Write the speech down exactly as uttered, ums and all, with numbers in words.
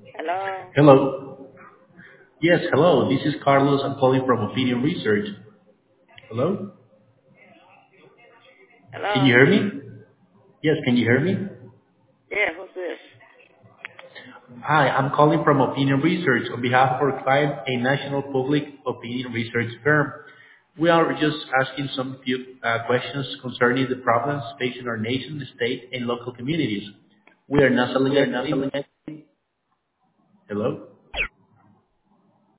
Hello? Hello. Yes, hello. This is Carlos. I'm calling from Opinion Research. Hello? Can you Hello? hear me? Yes, can you hear me? Yeah, who's this? Hi, I'm calling from Opinion Research on behalf of our client, a national public opinion research firm. We are just asking some few uh, questions concerning the problems facing our nation, state, and local communities. We are not selling We are not anything. selling it. Hello?